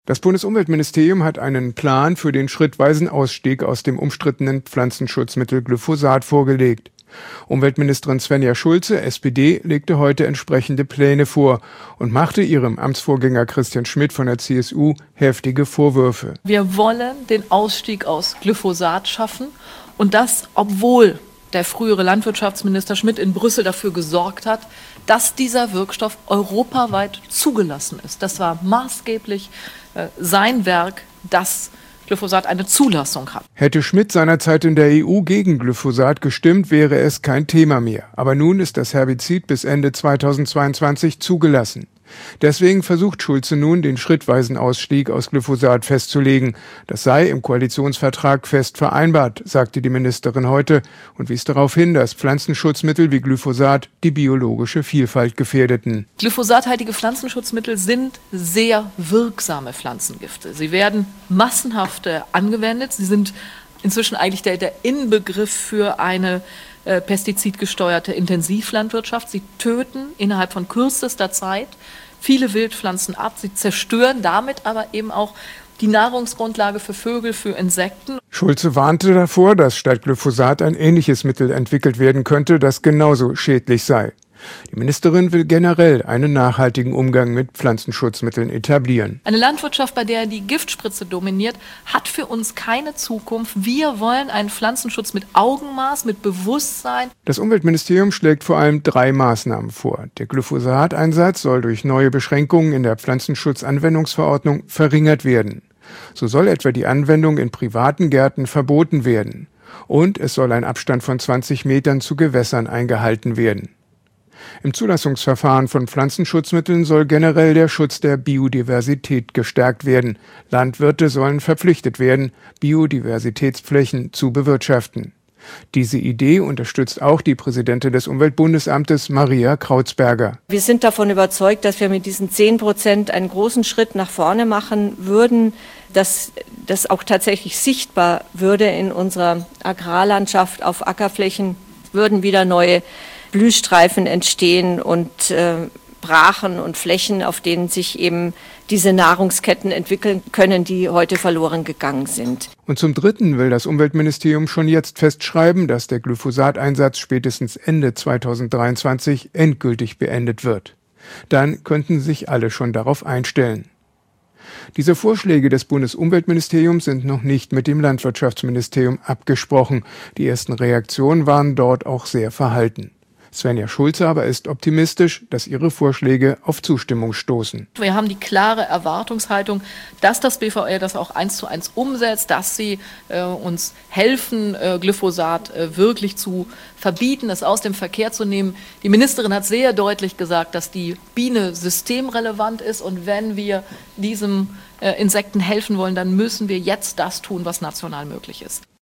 Das Bundesumweltministerium hat einen Plan für den schrittweisen Ausstieg aus dem umstrittenen Pflanzenschutzmittel Glyphosat vorgelegt. Umweltministerin Svenja Schulze, SPD, legte heute entsprechende Pläne vor und machte ihrem Amtsvorgänger Christian Schmidt von der CSU heftige Vorwürfe. Wir wollen den Ausstieg aus Glyphosat schaffen und das, obwohl der frühere Landwirtschaftsminister Schmidt in Brüssel dafür gesorgt hat, dass dieser Wirkstoff europaweit zugelassen ist. Das war maßgeblich sein Werk, dass Glyphosat eine Zulassung hat. Hätte Schmidt seinerzeit in der EU gegen Glyphosat gestimmt, wäre es kein Thema mehr. Aber nun ist das Herbizid bis Ende 2022 zugelassen. Deswegen versucht Schulze nun, den schrittweisen Ausstieg aus Glyphosat festzulegen. Das sei im Koalitionsvertrag fest vereinbart, sagte die Ministerin heute und wies darauf hin, dass Pflanzenschutzmittel wie Glyphosat die biologische Vielfalt gefährdeten. Glyphosathaltige Pflanzenschutzmittel sind sehr wirksame Pflanzengifte. Sie werden massenhaft angewendet. Sie sind inzwischen eigentlich der Inbegriff für eine pestizidgesteuerte Intensivlandwirtschaft. Sie töten innerhalb von kürzester Zeit viele Wildpflanzen ab. Sie zerstören damit aber eben auch die Nahrungsgrundlage für Vögel, für Insekten. Schulze warnte davor, dass statt Glyphosat ein ähnliches Mittel entwickelt werden könnte, das genauso schädlich sei. Die Ministerin will generell einen nachhaltigen Umgang mit Pflanzenschutzmitteln etablieren. Eine Landwirtschaft, bei der die Giftspritze dominiert, hat für uns keine Zukunft. Wir wollen einen Pflanzenschutz mit Augenmaß, mit Bewusstsein. Das Umweltministerium schlägt vor allem 3 Maßnahmen vor. Der Glyphosat-Einsatz soll durch neue Beschränkungen in der Pflanzenschutzanwendungsverordnung verringert werden. So soll etwa die Anwendung in privaten Gärten verboten werden. Und es soll ein Abstand von 20 Metern zu Gewässern eingehalten werden. Im Zulassungsverfahren von Pflanzenschutzmitteln soll generell der Schutz der Biodiversität gestärkt werden. Landwirte sollen verpflichtet werden, Biodiversitätsflächen zu bewirtschaften. Diese Idee unterstützt auch die Präsidentin des Umweltbundesamtes, Maria Krautsberger. Wir sind davon überzeugt, dass wir mit diesen 10% einen großen Schritt nach vorne machen würden, dass das auch tatsächlich sichtbar würde in unserer Agrarlandschaft. Auf Ackerflächen würden wieder neue Blühstreifen entstehen und Brachen und Flächen, auf denen sich eben diese Nahrungsketten entwickeln können, die heute verloren gegangen sind. Und zum Dritten will das Umweltministerium schon jetzt festschreiben, dass der Glyphosateinsatz spätestens Ende 2023 endgültig beendet wird. Dann könnten sich alle schon darauf einstellen. Diese Vorschläge des Bundesumweltministeriums sind noch nicht mit dem Landwirtschaftsministerium abgesprochen. Die ersten Reaktionen waren dort auch sehr verhalten. Svenja Schulze aber ist optimistisch, dass ihre Vorschläge auf Zustimmung stoßen. Wir haben die klare Erwartungshaltung, dass das BVR das auch 1:1 umsetzt, dass sie uns helfen, Glyphosat wirklich zu verbieten, es aus dem Verkehr zu nehmen. Die Ministerin hat sehr deutlich gesagt, dass die Biene systemrelevant ist und wenn wir diesem Insekten helfen wollen, dann müssen wir jetzt das tun, was national möglich ist.